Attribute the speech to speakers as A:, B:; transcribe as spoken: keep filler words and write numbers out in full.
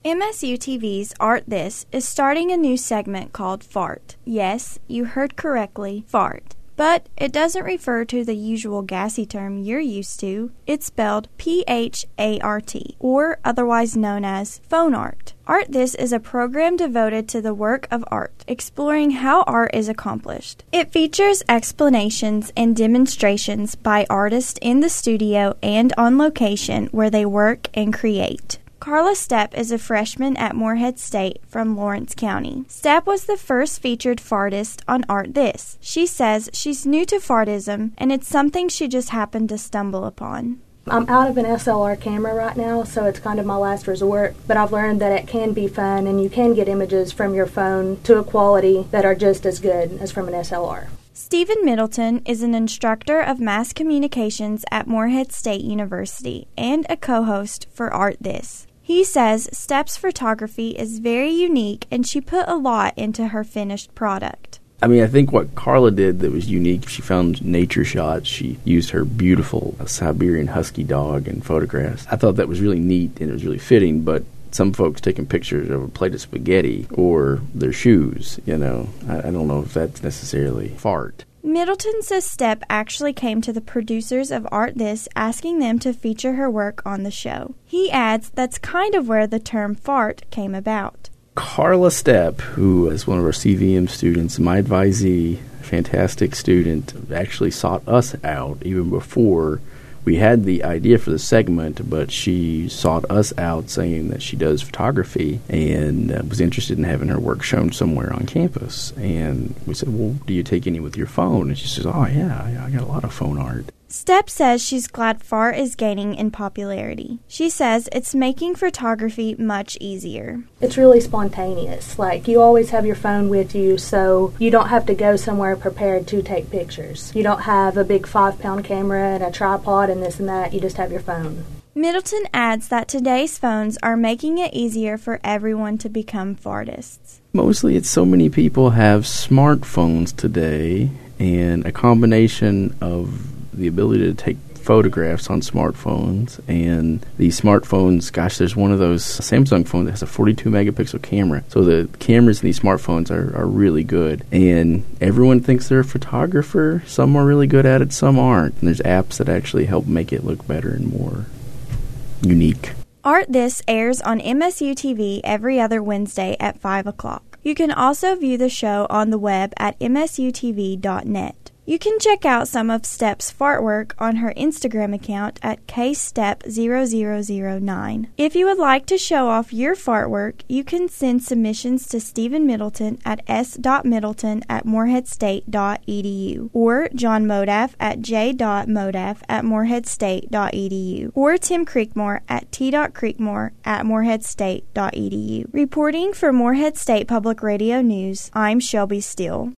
A: M S U T V's Art This is starting a new segment called Fart. Yes, you heard correctly, fart. But it doesn't refer to the usual gassy term you're used to. It's spelled P H A R T, or otherwise known as phone art. Art This is a program devoted to the work of art, exploring how art is accomplished. It features explanations and demonstrations by artists in the studio and on location where they work and create. Carla Stepp is a freshman at Morehead State from Lawrence County. Stepp was the first featured fartist on Art This. She says she's new to fartism, and it's something she just happened to stumble upon.
B: I'm out of an S L R camera right now, so it's kind of my last resort, but I've learned that it can be fun and you can get images from your phone to a quality that are just as good as from an S L R.
A: Stephen Middleton is an instructor of mass communications at Morehead State University and a co-host for Art This. He says Stepp's photography is very unique and she put a lot into her finished product.
C: I mean, I think what Carla did that was unique, she found nature shots. She used her beautiful Siberian Husky dog in photographs. I thought that was really neat and it was really fitting, but some folks taking pictures of a plate of spaghetti or their shoes, you know, I, I don't know if that's necessarily fart.
A: Middleton says Stepp actually came to the producers of Art This asking them to feature her work on the show. He adds that's kind of where the term fart came about.
C: Carla Stepp, who is one of our C V M students, my advisee, fantastic student, actually sought us out even before we had the idea for the segment, but she sought us out saying that she does photography and uh, was interested in having her work shown somewhere on campus. And we said, well, do you take any with your phone? And she says, oh, yeah, I, I got a lot of phone art.
A: Stepp says she's glad fart is gaining in popularity. She says it's making photography much easier.
B: It's really spontaneous. Like, you always have your phone with you, so you don't have to go somewhere prepared to take pictures. You don't have a big five-pound camera and a tripod and this and that. You just have your phone.
A: Middleton adds that today's phones are making it easier for everyone to become fartists.
C: Mostly it's so many people have smartphones today, and a combination of the ability to take photographs on smartphones, and these smartphones, gosh, there's one of those Samsung phones that has a forty-two megapixel camera. So the cameras in these smartphones are, are really good, and everyone thinks they're a photographer. Some are really good at it, some aren't. And there's apps that actually help make it look better and more unique.
A: Art This airs on M S U T V every other Wednesday at five o'clock. You can also view the show on the web at M S U T V dot net. You can check out some of Stepp's fart work on her Instagram account at K Stepp zero zero zero nine. If you would like to show off your fart work, you can send submissions to Stephen Middleton at s dot middleton at morehead state dot e d u or John Modaff at j dot modaff at morehead state dot e d u or Tim Creekmore at t dot creekmore at morehead state dot e d u. Reporting for Morehead State Public Radio News, I'm Shelby Steele.